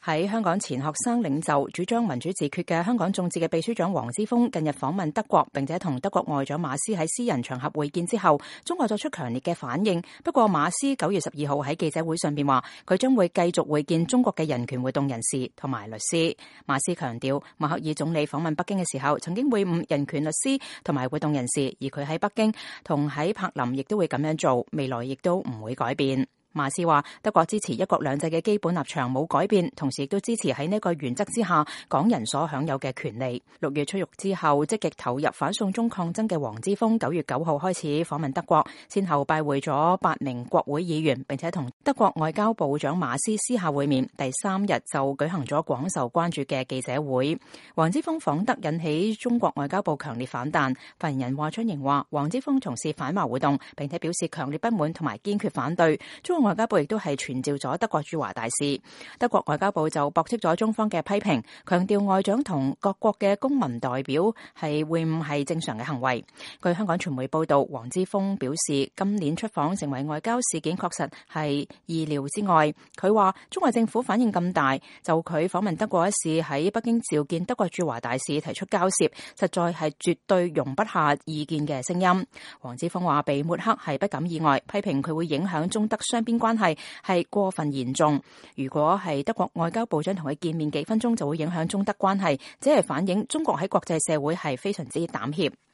喺香港前學生領袖、主張民主自決嘅香港眾志嘅秘書長黃之鋒近日訪問德國，並且同德國外長馬斯喺私人場合會見之後，中國作出強烈嘅反應。不過馬斯9月12號喺記者會上邊話，佢將會繼續會見中國嘅人權活動人士同埋律師。馬斯強調，默克爾總理訪問北京嘅時候，曾經會晤人權律師同埋活動人士，而佢喺北京同喺柏林亦都會咁樣做，未來亦都唔會改變。馬斯話，德國支持一國兩制嘅基本立場冇改變，同時亦都支持喺呢個原則之下港人所享有嘅權利。6月出獄之後積極投入反送中抗爭嘅黃之鋒9月9號開始訪問德國，先後拜會咗8名國會議員，並且同德國外交部長馬斯私下會面。第3日就舉行咗廣受關注嘅記者會。黃之鋒訪德引起中國外交部強烈反彈，發言人華春瑩話，黃之鋒從事反華活動，並且表示強烈不滿同埋堅決反對。中國外交部亦都係傳召咗德國駐華大使，德國外交部就駁斥咗中方嘅批評，強調外長同各國嘅公民代表係會晤係正常嘅行為。據香港傳媒報道，黃之鋒表示今年出訪成為外交事件，確實係意料之外。佢話中國政府反應咁大，就佢訪問德國一事喺北京召見德國駐華大使提出交涉，實在係絕對容不下意見嘅聲音。黃之鋒話被抹黑係不感意外，批評佢會影響中德雙邊關係係過分嚴重。如果係德國外交部長同佢見面幾分鐘就會影響中德關係，只係反映中國喺國際社會係非常之膽怯。